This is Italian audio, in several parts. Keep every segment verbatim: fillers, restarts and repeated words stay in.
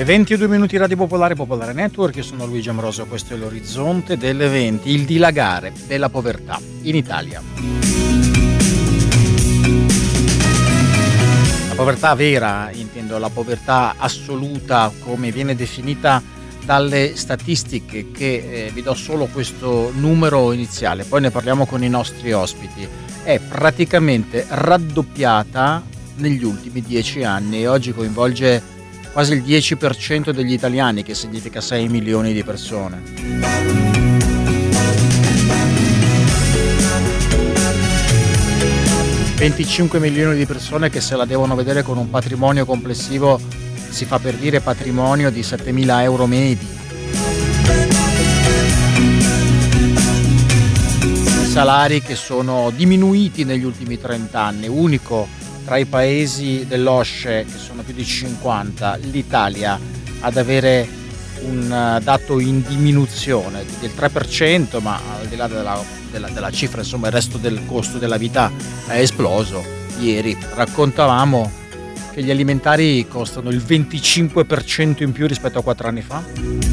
Le venti e due minuti Radio Popolare, Popolare Network, io sono Luigi Amoroso, questo è l'orizzonte delle venti, il dilagare della povertà in Italia. La povertà vera, intendo la povertà assoluta come viene definita dalle statistiche, che eh, vi do solo questo numero iniziale, poi ne parliamo con i nostri ospiti, è praticamente raddoppiata negli ultimi dieci anni e oggi coinvolge quasi il dieci per cento degli italiani, che significa sei milioni di persone. venticinque milioni di persone che se la devono vedere con un patrimonio complessivo, si fa per dire patrimonio di settemila euro medi. Salari che sono diminuiti negli ultimi trenta anni, unico tra i paesi dell'O S C E, che sono più di cinquanta, l'Italia ad avere un dato in diminuzione del tre per cento, ma al di là della, della, della cifra, insomma, il resto del costo della vita è esploso. Ieri raccontavamo che gli alimentari costano il venticinque per cento in più rispetto a quattro anni fa.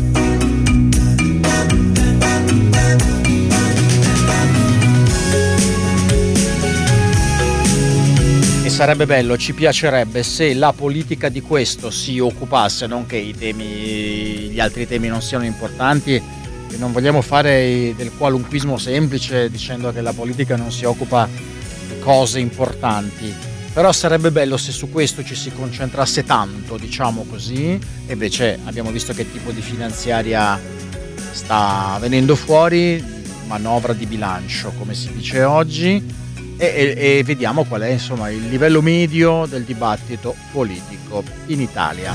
Sarebbe bello, ci piacerebbe se la politica di questo si occupasse, non che i temi, gli altri temi non siano importanti, e non vogliamo fare del qualunquismo semplice dicendo che la politica non si occupa di cose importanti, però sarebbe bello se su questo ci si concentrasse tanto, diciamo così. E invece abbiamo visto che tipo di finanziaria sta venendo fuori, manovra di bilancio come si dice oggi. E, e, e vediamo qual è, insomma, il livello medio del dibattito politico in Italia.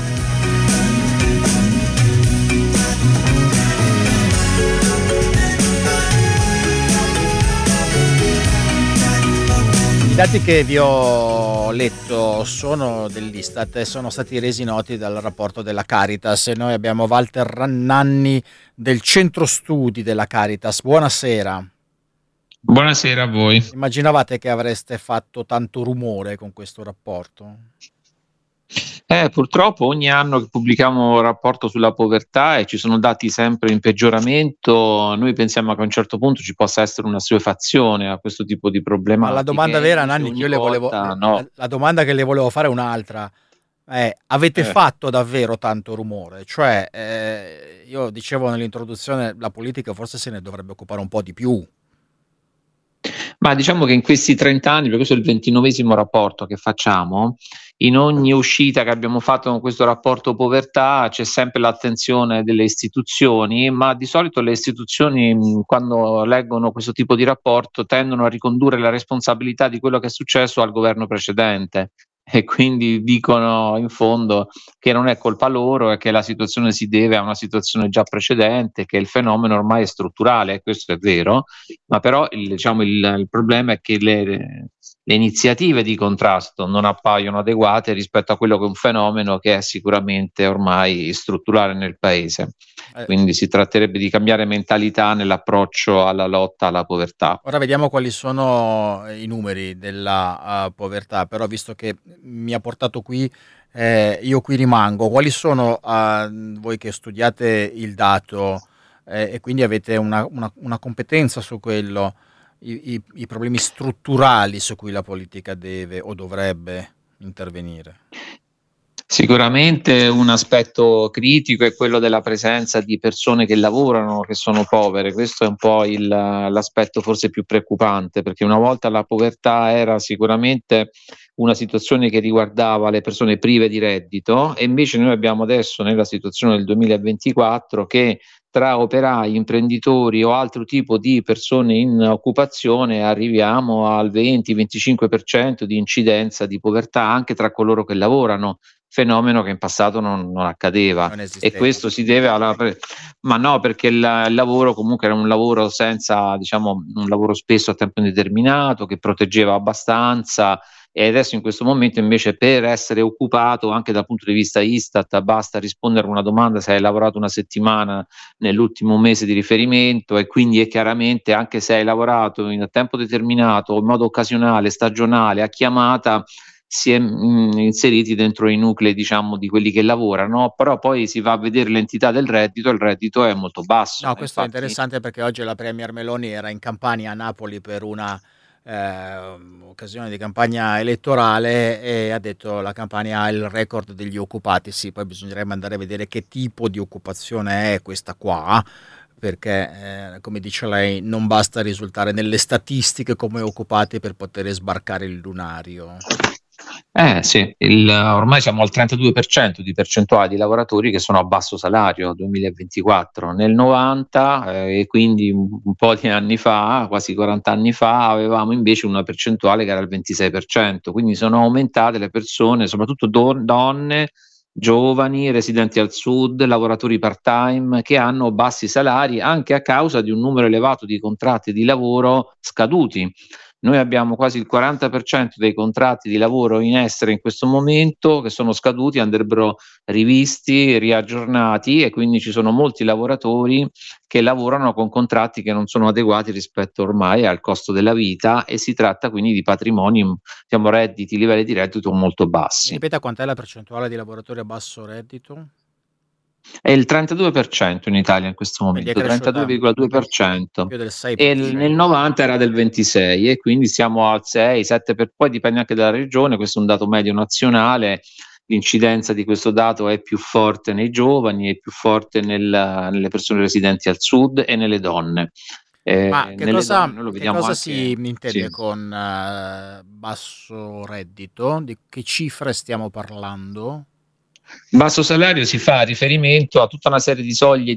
I dati che vi ho letto sono dell'Istat e sono stati resi noti dal rapporto della Caritas, e noi abbiamo Walter Rannanni del centro studi della Caritas. Buonasera. Buonasera a voi. Immaginavate che avreste fatto tanto rumore con questo rapporto? Eh, purtroppo ogni anno che pubblichiamo un rapporto sulla povertà e ci sono dati sempre in peggioramento, noi pensiamo che a un certo punto ci possa essere una assuefazione a questo tipo di problema. Ma la domanda vera, Nanni, che io le volevo, volta, no. la, la domanda che le volevo fare è un'altra. Eh, avete eh. fatto davvero tanto rumore? Cioè, eh, io dicevo nell'introduzione, la politica forse se ne dovrebbe occupare un po' di più. Ma diciamo che in questi trenta anni, perché questo è il ventinovesimo rapporto che facciamo, in ogni uscita che abbiamo fatto con questo rapporto povertà c'è sempre l'attenzione delle istituzioni, ma di solito le istituzioni, quando leggono questo tipo di rapporto, tendono a ricondurre la responsabilità di quello che è successo al governo precedente. E quindi dicono in fondo che non è colpa loro e che la situazione si deve a una situazione già precedente, che il fenomeno ormai è strutturale. Questo è vero, ma però il, diciamo, il, il problema è che le, le iniziative di contrasto non appaiono adeguate rispetto a quello che è un fenomeno che è sicuramente ormai strutturale nel paese. Quindi si tratterebbe di cambiare mentalità nell'approccio alla lotta alla povertà. Ora vediamo quali sono i numeri della uh, povertà, però visto che mi ha portato qui, eh, io qui rimango. Quali sono, uh, voi che studiate il dato eh, e quindi avete una, una, una competenza su quello, i, i, i problemi strutturali su cui la politica deve o dovrebbe intervenire? Sicuramente un aspetto critico è quello della presenza di persone che lavorano, che sono povere. Questo è un po' il, l'aspetto forse più preoccupante, perché una volta la povertà era sicuramente una situazione che riguardava le persone prive di reddito, e invece noi abbiamo adesso, nella situazione del duemilaventiquattro, che tra operai, imprenditori o altro tipo di persone in occupazione arriviamo al venti venticinque per cento di incidenza di povertà anche tra coloro che lavorano, fenomeno che in passato non, non accadeva. Non e questo si deve alla ma no, perché il, il lavoro comunque era un lavoro senza, diciamo, un lavoro spesso a tempo indeterminato, che proteggeva abbastanza, e adesso in questo momento invece per essere occupato anche dal punto di vista Istat basta rispondere a una domanda se hai lavorato una settimana nell'ultimo mese di riferimento, e quindi è chiaramente, anche se hai lavorato in tempo determinato o in modo occasionale, stagionale, a chiamata, si è mh, inseriti dentro i nuclei, diciamo, di quelli che lavorano, però poi si va a vedere l'entità del reddito, il reddito è molto basso. No, questo è Infatti, interessante perché oggi la Premier Meloni era in Campania a Napoli per una eh, occasione di campagna elettorale e ha detto la Campania ha il record degli occupati. Sì, poi bisognerebbe andare a vedere che tipo di occupazione è questa qua, perché eh, come dice lei non basta risultare nelle statistiche come occupati per poter sbarcare il lunario. Eh sì, il- ormai siamo al trentadue per cento di percentuale di lavoratori che sono a basso salario duemilaventiquattro. Nel novanta, eh, e quindi un, un po' di anni fa, quasi quaranta anni fa, avevamo invece una percentuale che era il ventisei per cento, quindi sono aumentate le persone, soprattutto don- donne, giovani, residenti al sud, lavoratori part-time, che hanno bassi salari anche a causa di un numero elevato di contratti di lavoro scaduti. Noi abbiamo quasi il quaranta per cento dei contratti di lavoro in essere in questo momento che sono scaduti, andrebbero rivisti, riaggiornati, e quindi ci sono molti lavoratori che lavorano con contratti che non sono adeguati rispetto ormai al costo della vita, e si tratta quindi di patrimoni, diciamo, redditi, livelli di reddito molto Mi bassi. ripeta quant'è la percentuale di lavoratori a basso reddito? È il trentadue per cento in Italia in questo Quindi è momento, cresciuta trentadue virgola due per cento. più del E il- nel sei per cento. novanta era del ventisei, e quindi siamo al sei sette, per poi dipende anche dalla regione, questo è un dato medio nazionale. L'incidenza di questo dato è più forte nei giovani, è più forte nel- nelle persone residenti al sud e nelle donne. Ma Eh, che nelle cosa, donne noi lo che vediamo cosa si anche, intende sì. con eh, basso reddito? Di che cifre stiamo parlando? Basso salario si fa riferimento a tutta una serie di soglie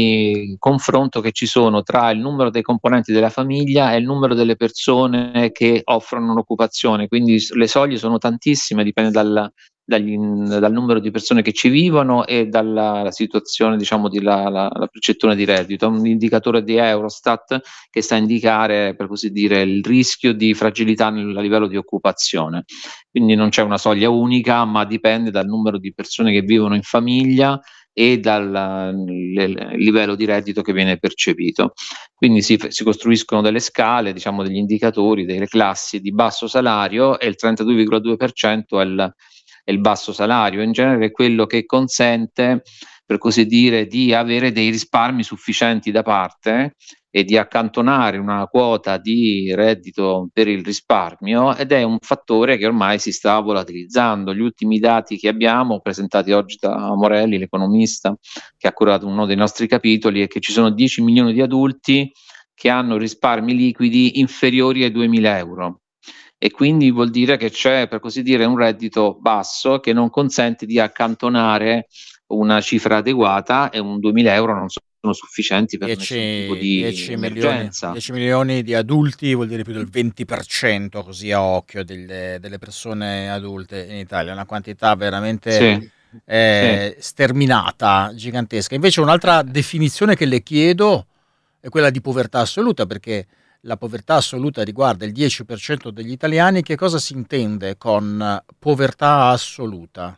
di confronto che ci sono tra il numero dei componenti della famiglia e il numero delle persone che offrono un'occupazione. Quindi le soglie sono tantissime, dipende dal, dagli, dal numero di persone che ci vivono e dalla situazione, diciamo, di la, la, la percezione di reddito. Un indicatore di Eurostat che sta a indicare, per così dire, il rischio di fragilità nel, a livello di occupazione. Quindi non c'è una soglia unica, ma dipende dal numero di persone che vivono in famiglia e dal l- livello di reddito che viene percepito. Quindi si, si costruiscono delle scale, diciamo degli indicatori, delle classi di basso salario, e il trentadue virgola due per cento è il, è il basso salario. In genere è quello che consente, per così dire, di avere dei risparmi sufficienti da parte e di accantonare una quota di reddito per il risparmio, ed è un fattore che ormai si sta volatilizzando. Gli ultimi dati che abbiamo, presentati oggi da Morelli, l'economista che ha curato uno dei nostri capitoli, è che ci sono dieci milioni di adulti che hanno risparmi liquidi inferiori ai duemila euro. E quindi vuol dire che c'è, per così dire, un reddito basso che non consente di accantonare una cifra adeguata, e un duemila euro non sono sufficienti per nessun tipo dieci, di dieci milioni, emergenza. dieci milioni di adulti vuol dire più del venti per cento, così a occhio, delle, delle persone adulte in Italia, una quantità veramente Sì, eh, sì. sterminata, gigantesca. Invece un'altra definizione che le chiedo è quella di povertà assoluta, perché la povertà assoluta riguarda il dieci per cento degli italiani. Che cosa si intende con povertà assoluta?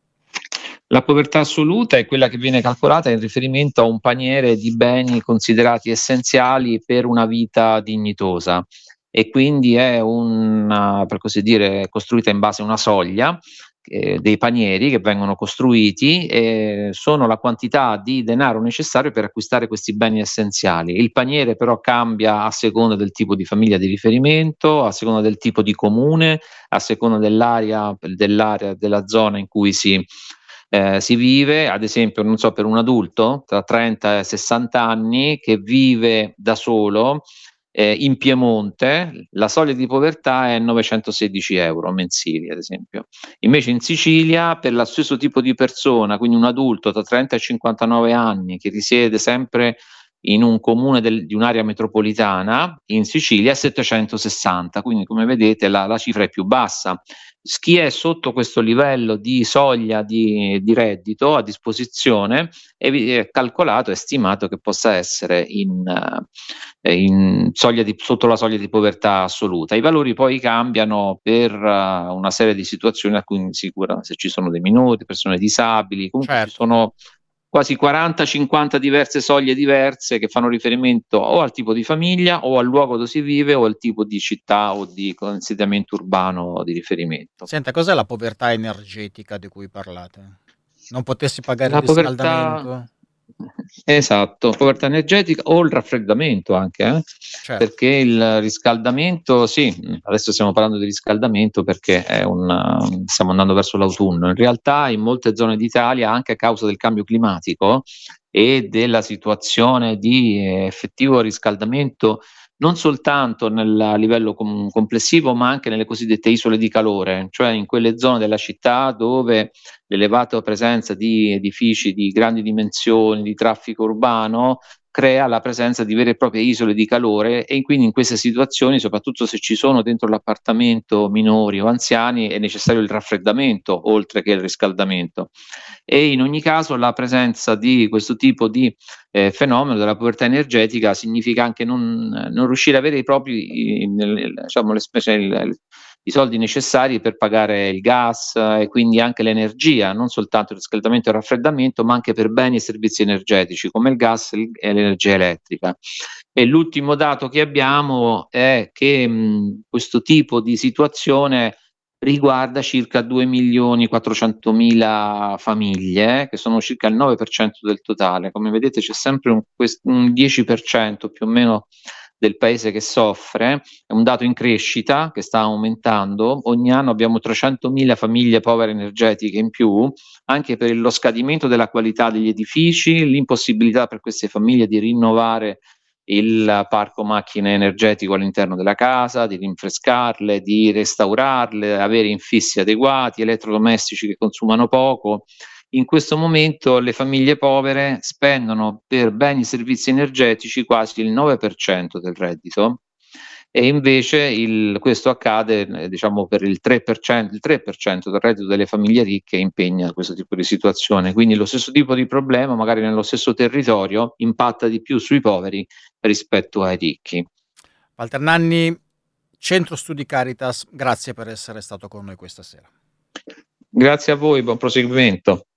La povertà assoluta è quella che viene calcolata in riferimento a un paniere di beni considerati essenziali per una vita dignitosa, e quindi è una, per così dire, costruita in base a una soglia, eh, dei panieri che vengono costruiti, e sono la quantità di denaro necessario per acquistare questi beni essenziali. Il paniere però cambia a seconda del tipo di famiglia di riferimento, a seconda del tipo di comune, a seconda dell'area, dell'area della zona in cui si eh, si vive. Ad esempio, non so, per un adulto tra trenta e sessanta anni che vive da solo, eh, in Piemonte, la soglia di povertà è novecentosedici euro mensili, ad esempio. Invece in Sicilia, per lo stesso tipo di persona, quindi un adulto tra trenta e cinquantanove anni che risiede sempre in un comune del, di un'area metropolitana, in Sicilia è settecentosessanta, quindi come vedete la, la cifra è più bassa. Chi è sotto questo livello di soglia di, di reddito a disposizione è, è calcolato, è stimato che possa essere in, eh, in soglia di, sotto la soglia di povertà assoluta. I valori poi cambiano per uh, una serie di situazioni a cui si cura, se ci sono dei minori, persone disabili, comunque ci Certo. sono quasi quaranta cinquanta diverse soglie diverse che fanno riferimento o al tipo di famiglia o al luogo dove si vive o al tipo di città o di insediamento urbano di riferimento. Senta, cos'è la povertà energetica di cui parlate? Non potessi pagare il La povertà, riscaldamento? esatto, povertà energetica o il raffreddamento anche, eh? Certo. Perché il riscaldamento, sì, adesso stiamo parlando di riscaldamento perché è un, stiamo andando verso l'autunno. In realtà in molte zone d'Italia, anche a causa del cambio climatico e della situazione di eh, effettivo riscaldamento, non soltanto nel a livello com- complessivo, ma anche nelle cosiddette isole di calore, cioè in quelle zone della città dove l'elevata presenza di edifici di grandi dimensioni, di traffico urbano, crea la presenza di vere e proprie isole di calore e quindi in queste situazioni, soprattutto se ci sono dentro l'appartamento minori o anziani, è necessario il raffreddamento oltre che il riscaldamento. E in ogni caso la presenza di questo tipo di eh, fenomeno della povertà energetica significa anche non, non riuscire a avere i propri, i, diciamo, le specie, il, i soldi necessari per pagare il gas eh, e quindi anche l'energia, non soltanto il riscaldamento e il raffreddamento, ma anche per beni e servizi energetici come il gas e l'energia elettrica. E l'ultimo dato che abbiamo è che mh, questo tipo di situazione riguarda circa due milioni quattrocentomila famiglie, che sono circa il nove per cento del totale. Come vedete c'è sempre un, un dieci per cento più o meno del paese che soffre, è un dato in crescita che sta aumentando, ogni anno abbiamo trecentomila famiglie povere energetiche in più, anche per lo scadimento della qualità degli edifici, l'impossibilità per queste famiglie di rinnovare il parco macchine energetico all'interno della casa, di rinfrescarle, di restaurarle, avere infissi adeguati, elettrodomestici che consumano poco. In questo momento le famiglie povere spendono per beni e servizi energetici quasi il nove per cento del reddito e invece il, questo accade diciamo per il tre per cento, il tre per cento del reddito delle famiglie ricche impegna questo tipo di situazione. Quindi lo stesso tipo di problema, magari nello stesso territorio, impatta di più sui poveri rispetto ai ricchi. Walter Nanni, Centro Studi Caritas, grazie per essere stato con noi questa sera. Grazie a voi, buon proseguimento.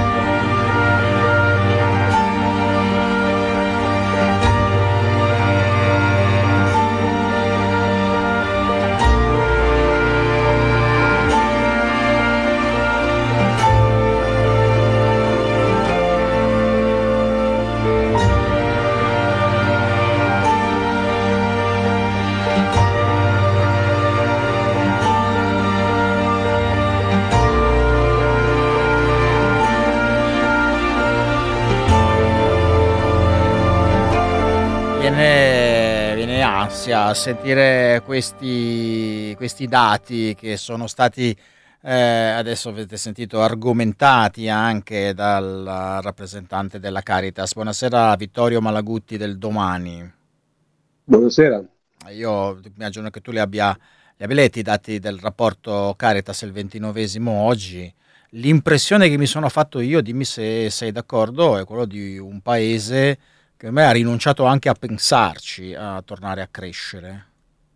Viene, viene ansia a sentire questi, questi dati che sono stati, eh, adesso avete sentito, argomentati anche dal rappresentante della Caritas. Buonasera Vittorio Malagutti del Domani. Buonasera. Io immagino che tu li abbia, li abbia letti i dati del rapporto Caritas, il ventinovesimo oggi. L'impressione che mi sono fatto io, dimmi se sei d'accordo, è quello di un paese che a me ha rinunciato anche a pensarci a tornare a crescere.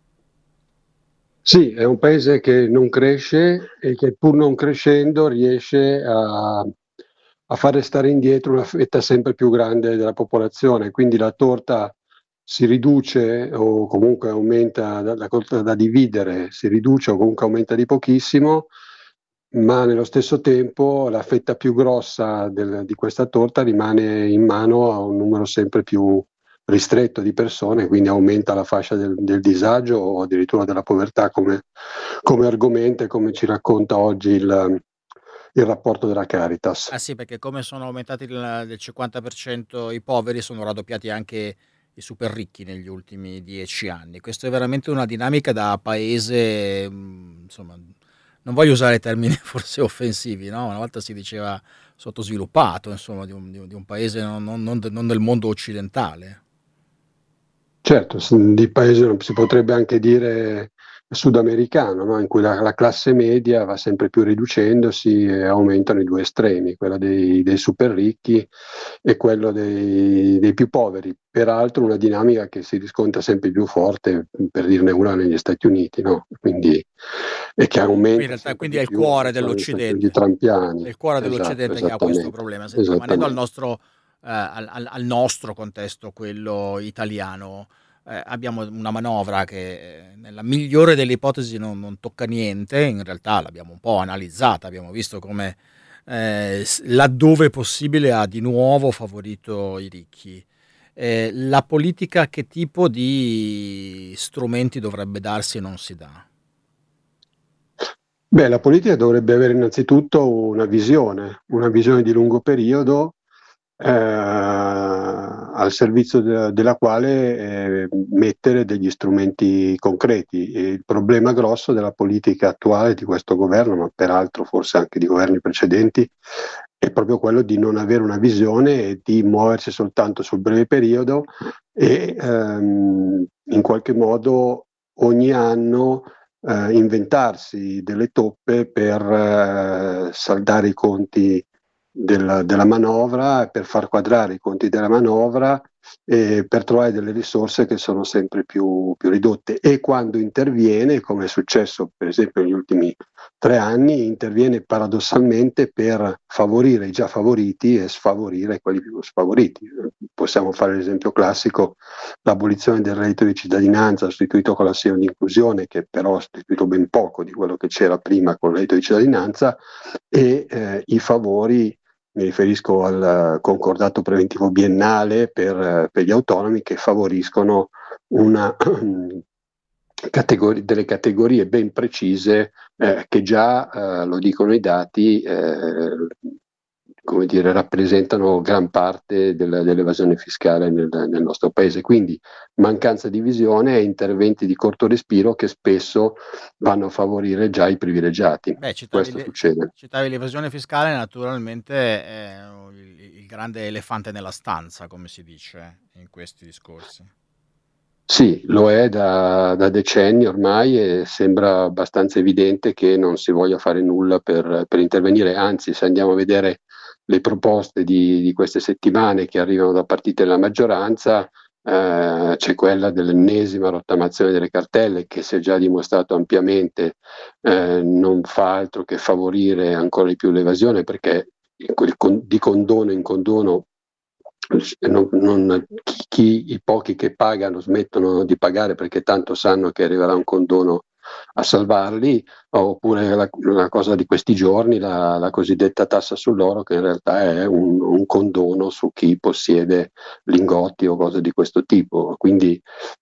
Sì, è un paese che non cresce e che pur non crescendo riesce a, a far restare indietro una fetta sempre più grande della popolazione, quindi la torta si riduce o comunque aumenta, la, la torta da dividere si riduce o comunque aumenta di pochissimo, ma nello stesso tempo la fetta più grossa del, di questa torta rimane in mano a un numero sempre più ristretto di persone, quindi aumenta la fascia del, del disagio o addirittura della povertà come, come argomento e come ci racconta oggi il, il rapporto della Caritas. Ah sì, perché come sono aumentati il, del cinquanta per cento i poveri, sono raddoppiati anche i super ricchi negli ultimi dieci anni. Questo è veramente una dinamica da paese, insomma, non voglio usare termini forse offensivi, no? Una volta si diceva sottosviluppato, insomma, di un, di un paese non, non, non del mondo occidentale. Certo, di paese si potrebbe anche dire sudamericano, no? In cui la, la classe media va sempre più riducendosi e aumentano i due estremi, quella dei, dei super ricchi e quello dei, dei più poveri. Peraltro una dinamica che si riscontra sempre più forte, per dirne una, negli Stati Uniti, no? Quindi, e che In aumenta realtà sempre quindi di è il più in cuore funzione dei strategi dell'Occidente. È trampiani. il cuore Esatto, dell'Occidente che ha questo esattamente, problema. Senti, rimanendo al esattamente. nostro, eh, al, al- al nostro contesto, quello italiano, eh, abbiamo una manovra che eh, nella migliore delle ipotesi non, non tocca niente, in realtà l'abbiamo un po' analizzata, abbiamo visto come eh, s- laddove possibile ha di nuovo favorito i ricchi. Eh, la politica che tipo di strumenti dovrebbe darsi e non si dà? Beh, la politica dovrebbe avere innanzitutto una visione, una visione di lungo periodo eh, al servizio de- della quale eh, mettere degli strumenti concreti. E il problema grosso della politica attuale di questo governo, ma peraltro forse anche di governi precedenti, è proprio quello di non avere una visione e di muoversi soltanto sul breve periodo e ehm, in qualche modo ogni anno eh, inventarsi delle toppe per eh, saldare i conti della, della manovra, per far quadrare i conti della manovra e per trovare delle risorse che sono sempre più, più ridotte. E quando interviene, come è successo per esempio negli ultimi tre anni, interviene paradossalmente per favorire i già favoriti e sfavorire quelli più sfavoriti. Possiamo fare l'esempio classico: l'abolizione del reddito di cittadinanza sostituito con l'assegno di inclusione, che però ha sostituito ben poco di quello che c'era prima con il reddito di cittadinanza, e eh, i favori, mi riferisco al concordato preventivo biennale per, per gli autonomi, che favoriscono una, categori- delle categorie ben precise eh, che già, eh, lo dicono i dati, eh, come dire, rappresentano gran parte del- dell'evasione fiscale nel, nel nostro paese. Quindi mancanza di visione e interventi di corto respiro che spesso vanno a favorire già i privilegiati. Beh, citavi Questo l'e ci succede. citavi l'evasione fiscale, naturalmente è u il il grande elefante nella stanza, come si dice in questi discorsi. Sì, lo è da, da decenni ormai e sembra abbastanza evidente che non si voglia fare nulla per, per intervenire. Anzi, se andiamo a vedere le proposte di, di queste settimane che arrivano da partiti della maggioranza, eh, c'è quella dell'ennesima rottamazione delle cartelle, che si è già dimostrato ampiamente eh, non fa altro che favorire ancora di più l'evasione, perché di condono in condono non, non, chi, chi, i pochi che pagano smettono di pagare perché tanto sanno che arriverà un condono a salvarli, oppure la, la cosa di questi giorni, la, la cosiddetta tassa sull'oro, che in realtà è un, un condono su chi possiede lingotti o cose di questo tipo. Quindi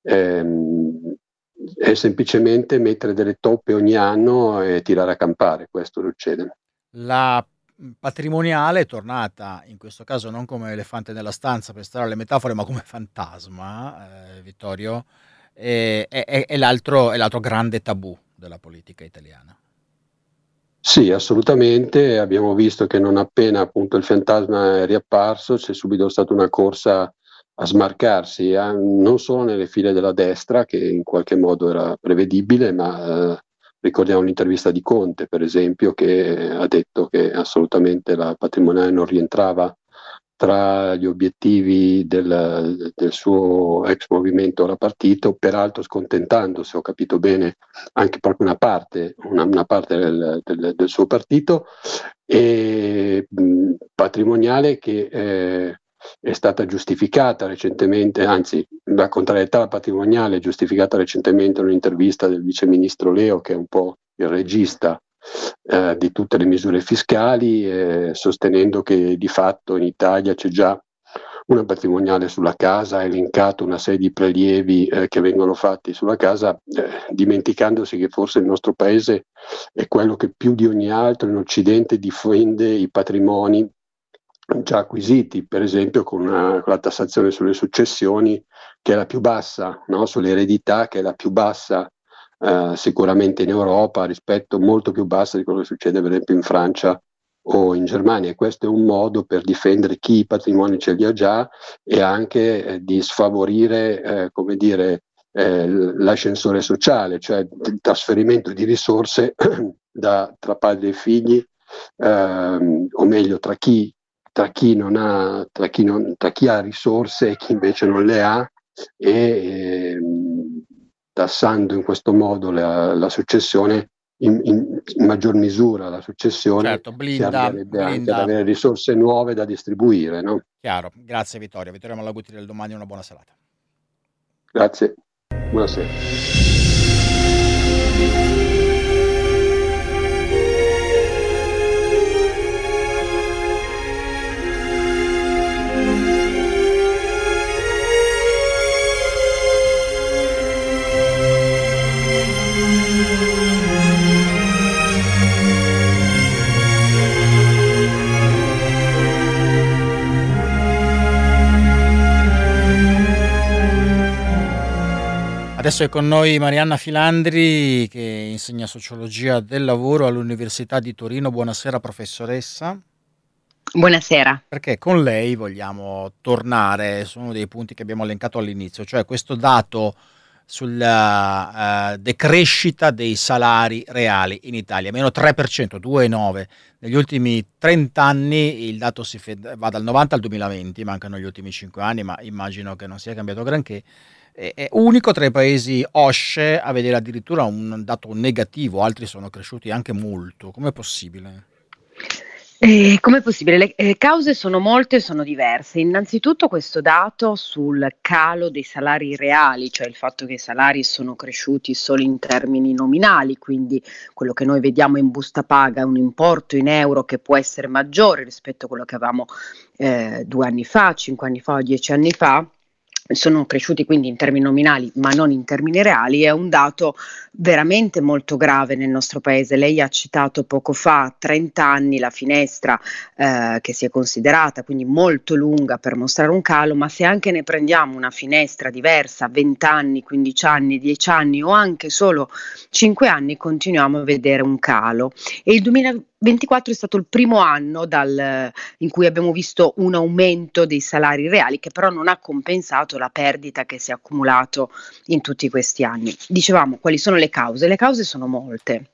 ehm, è semplicemente mettere delle toppe ogni anno e tirare a campare, questo succede. La mhmm, patrimoniale è tornata, in questo caso non come elefante nella stanza per stare alle metafore, ma come fantasma, ehm, Vittorio, ehm, è è è l'altro è l'altro grande tabù della politica italiana. Sì, assolutamente. Abbiamo visto che non appena appunto il fantasma è riapparso, c'è subito stata una corsa a smarcarsi, eh, non solo nelle file della destra, che in qualche modo era prevedibile, ma eh, ricordiamo l'intervista di Conte, per esempio, che ha detto che assolutamente la patrimoniale non rientrava tra gli obiettivi del, del suo ex movimento Ora Partito, peraltro scontentando, se ho capito bene, anche proprio una parte, una, una parte del, del, del suo partito, e mh, patrimoniale che eh, è stata giustificata recentemente, anzi la contrarietà alla patrimoniale è giustificata recentemente in un'intervista del viceministro Leo, che è un po' il regista eh, di tutte le misure fiscali, eh, sostenendo che di fatto in Italia c'è già una patrimoniale sulla casa, ha elencato una serie di prelievi eh, che vengono fatti sulla casa, eh, dimenticandosi che forse il nostro paese è quello che più di ogni altro in Occidente difende i patrimoni già acquisiti, per esempio con, una, con la tassazione sulle successioni, che è la più bassa, no? Sulle eredità, che è la più bassa eh, sicuramente in Europa, rispetto molto più bassa di quello che succede per esempio in Francia o in Germania. E questo è un modo per difendere chi i patrimoni ce li ha già e anche eh, di sfavorire, eh, come dire, eh, l'ascensore sociale, cioè il trasferimento di risorse da, tra padri e figli, ehm, o meglio tra chi, tra chi non ha, tra chi, non, tra chi ha risorse e chi invece non le ha, e ehm, tassando in questo modo la, la successione, in, in, in maggior misura la successione, Certo, si blinda, arriverebbe anche ad blinda. avere risorse nuove da distribuire, no? Chiaro, grazie Vittorio. Vittorio Malaguti del Domani, una buona serata. Grazie, buonasera. Adesso è con noi Marianna Filandri, che insegna sociologia del lavoro all'Università di Torino. Buonasera professoressa. Buonasera. Perché con lei vogliamo tornare su uno dei punti che abbiamo elencato all'inizio, cioè questo dato sulla uh, decrescita dei salari reali in Italia, meno tre per cento, due virgola nove. Negli ultimi trenta anni il dato si fed- va dal novanta al duemilaventi, mancano gli ultimi cinque anni, ma immagino che non sia cambiato granché. È unico tra i paesi OSCE a vedere addirittura un dato negativo, altri sono cresciuti anche molto. Com'è possibile? Eh, com'è possibile? Le eh, cause sono molte e sono diverse. Innanzitutto questo dato sul calo dei salari reali, cioè il fatto che i salari sono cresciuti solo in termini nominali, quindi quello che noi vediamo in busta paga è un importo in euro che può essere maggiore rispetto a quello che avevamo eh, due anni fa, cinque anni fa o dieci anni fa. Sono cresciuti quindi in termini nominali ma non in termini reali, è un dato veramente molto grave nel nostro paese. Lei ha citato poco fa trenta anni, la finestra eh, che si è considerata quindi molto lunga per mostrare un calo, ma se anche ne prendiamo una finestra diversa, venti anni, quindici anni, dieci anni o anche solo cinque anni, continuiamo a vedere un calo. E il duemilaventiquattro è stato il primo anno dal, in cui abbiamo visto un aumento dei salari reali, che però non ha compensato la perdita che si è accumulato in tutti questi anni. Dicevamo, quali sono le cause? Le cause sono molte.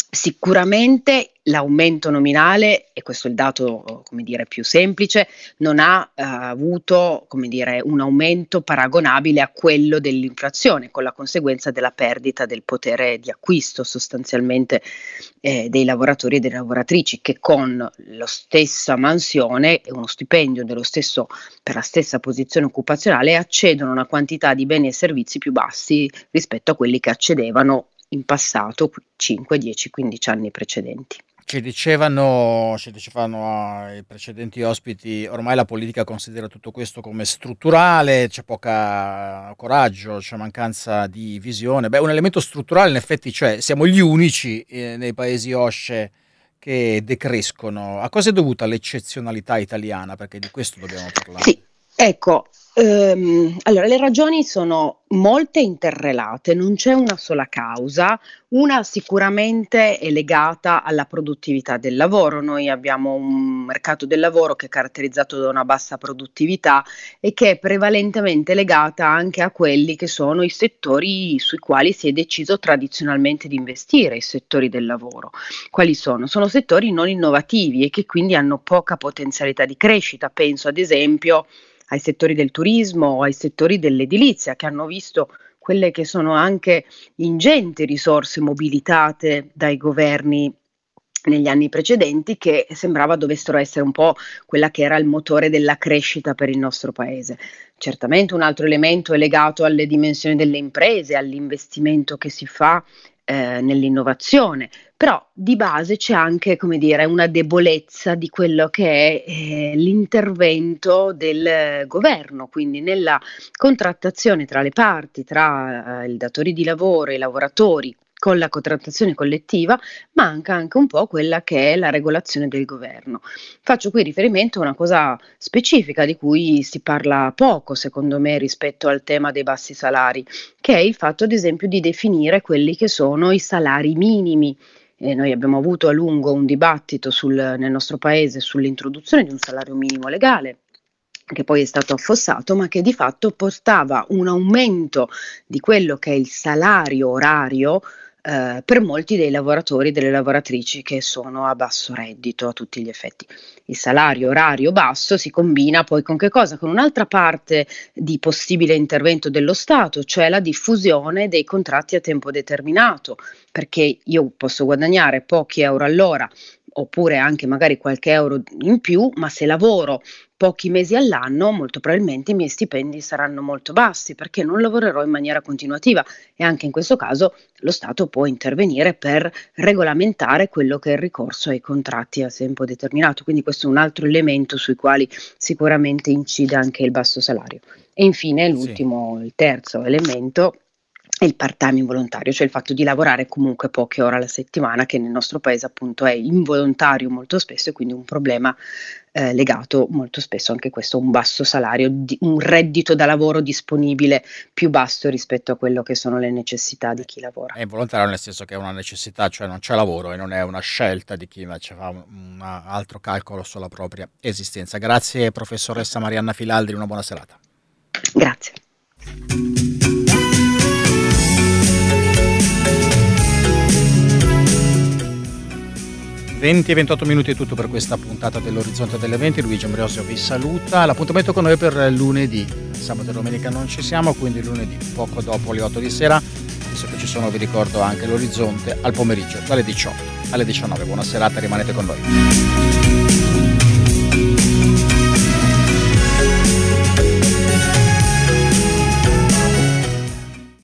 Sicuramente l'aumento nominale, e questo è il dato, come dire, più semplice, non ha eh, avuto, come dire, un aumento paragonabile a quello dell'inflazione, con la conseguenza della perdita del potere di acquisto sostanzialmente eh, dei lavoratori e delle lavoratrici, che con la stessa mansione e uno stipendio dello stesso, per la stessa posizione occupazionale, accedono a una quantità di beni e servizi più bassi rispetto a quelli che accedevano in passato, cinque, dieci, quindici anni precedenti. Ci dicevano, ci dicevano i precedenti ospiti, ormai la politica considera tutto questo come strutturale, c'è poca coraggio, c'è mancanza di visione. Beh, un elemento strutturale in effetti c'è, siamo gli unici eh, nei paesi OSCE che decrescono. A cosa è dovuta l'eccezionalità italiana? Perché di questo dobbiamo parlare. Sì, ecco, ehm, allora le ragioni sono molte interrelate, non c'è una sola causa. Una sicuramente è legata alla produttività del lavoro. Noi abbiamo un mercato del lavoro che è caratterizzato da una bassa produttività e che è prevalentemente legata anche a quelli che sono i settori sui quali si è deciso tradizionalmente di investire, i settori del lavoro. Quali sono? Sono settori non innovativi e che quindi hanno poca potenzialità di crescita. Penso ad esempio ai settori del turismo o ai settori dell'edilizia, che hanno visto quelle che sono anche ingenti risorse mobilitate dai governi negli anni precedenti, che sembrava dovessero essere un po' quella che era il motore della crescita per il nostro paese. Certamente un altro elemento è legato alle dimensioni delle imprese, all'investimento che si fa eh, nell'innovazione, però di base c'è anche, come dire, una debolezza di quello che è eh, l'intervento del governo, quindi nella contrattazione tra le parti, tra eh, i datori di lavoro e i lavoratori, con la contrattazione collettiva, manca anche un po' quella che è la regolazione del governo. Faccio qui riferimento a una cosa specifica di cui si parla poco, secondo me, rispetto al tema dei bassi salari, che è il fatto, ad esempio, di definire quelli che sono i salari minimi. E noi abbiamo avuto a lungo un dibattito sul, nel nostro paese sull'introduzione di un salario minimo legale, che poi è stato affossato, ma che di fatto portava un aumento di quello che è il salario orario eh, per molti dei lavoratori e delle lavoratrici che sono a basso reddito a tutti gli effetti. Il salario orario basso si combina poi con che cosa? Con un'altra parte di possibile intervento dello Stato, cioè la diffusione dei contratti a tempo determinato, perché io posso guadagnare pochi euro all'ora oppure anche magari qualche euro in più, ma se lavoro pochi mesi all'anno, molto probabilmente i miei stipendi saranno molto bassi perché non lavorerò in maniera continuativa, e anche in questo caso lo Stato può intervenire per regolamentare quello che è il ricorso ai contratti a tempo determinato. Quindi questo è un altro elemento sui quali sicuramente incide anche il basso salario. E infine l'ultimo, sì. il terzo elemento è il part-time involontario, cioè il fatto di lavorare comunque poche ore alla settimana, che nel nostro paese appunto è involontario molto spesso, e quindi un problema eh, legato molto spesso anche questo a un basso salario, di, un reddito da lavoro disponibile più basso rispetto a quello che sono le necessità di chi lavora. È involontario nel senso che è una necessità, cioè non c'è lavoro e non è una scelta di chi invece fa un, un altro calcolo sulla propria esistenza. Grazie professoressa Marianna Filaldri, una buona serata. Grazie. venti e ventotto minuti è tutto per questa puntata dell'Orizzonte delle venti. Luigi Ambrosio vi saluta. L'appuntamento con noi per lunedì. Sabato e domenica non ci siamo, quindi lunedì poco dopo le otto di sera, visto che ci sono, vi ricordo, anche l'Orizzonte al pomeriggio dalle diciotto alle diciannove. Buona serata, rimanete con noi.